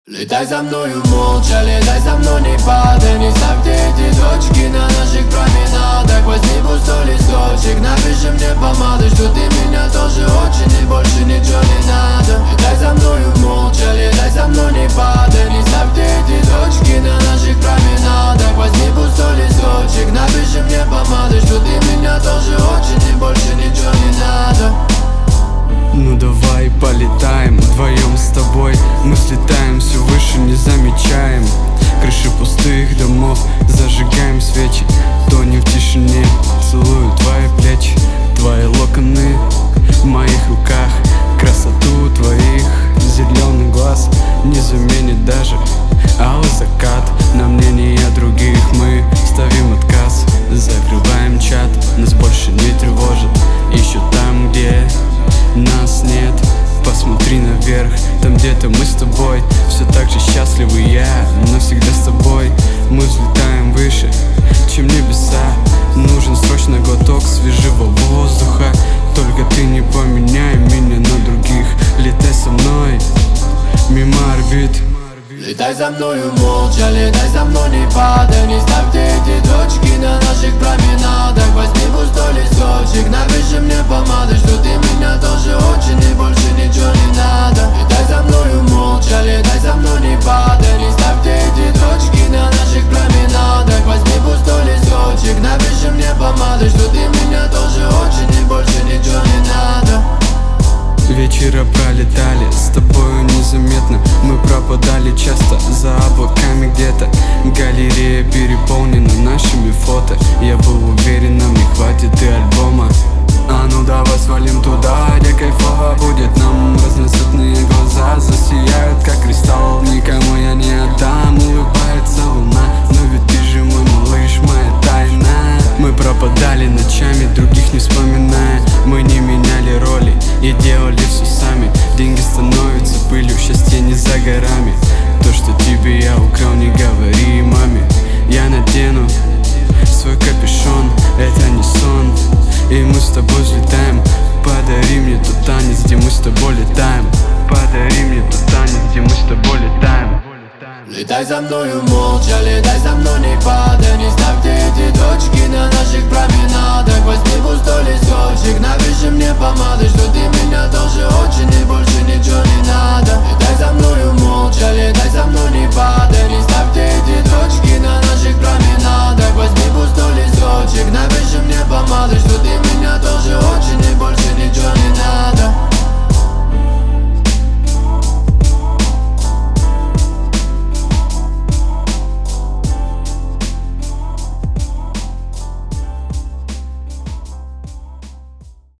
Летай за мною молча, летай за мной не падай. Не ставьте эти точки на наших променадах. Возьми пустой листочек, напиши мне помадой, что ты меня тоже очень и больше ничего не надо. Летай за мною молча, летай за мной не падай. Не ставьте эти точки на наших променадах. Возьми пустой листочек, напиши мне помадой, что ты меня тоже очень и больше ничего не надо. Ну давай полетаем вдвоем с тобой. Мы слетаем все выше, не замечаем крыши пустых домов. Зажигаем свечи, тонем в тишине. Целую твои плечи, твои локоны в моих руках. Красоту твоих зеленых глаз не заменит даже алый закат. На мнение других мы ставим отказ. Закрываем чат, нас больше не тревожит. Еще там, где нас нет, посмотри наверх, там где-то мы с тобой. Все так же счастливы, я навсегда с тобой. Мы взлетаем выше, чем небеса. Нужен срочно глоток свежего воздуха. Только ты не поменяй меня на других. Летай со мной мимо орбит. Летай за мною молча, летай за мной не падай. Не ставьте эти точки на наших променадах. Возьми пустой листочек, напиши мне помадой, что ты меня тоже очень и больше ничего не надо. Летай за мною молча, летай за мной не падай. Не ставьте эти точки на наших променадах. Возьми пустой листочек, напиши мне помадой, что ты меня тоже очень и больше ничего не надо. Вечера пролетали с тобою незаметно. Мы пропадали часто за облаками где-то. Галерея переполнена нашими фото. Я был уверен, нам не хватит и альбома. А ну давай свалим туда, где кайфово будет нам. Разноцветные глаза засияют, как кристалл. Никому я не отдам, улыбается луна. Но ведь ты же мой малыш, моя тайна. Мы пропадали ночами, других не вспоминая. Мы не меняли роли и делали все сами. Деньги становятся пылью, счастье не за горами. То, что тебе я украл, не говори маме. Я надену свой капюшон, это не сон. И мы с тобой взлетаем. Подари мне тот танец, где мы с тобой летаем. Подари мне тот танец, где мы с тобой летаем. Летай за мною молча, летай за мной не падай. Не ставьте эти точки на наших променадах.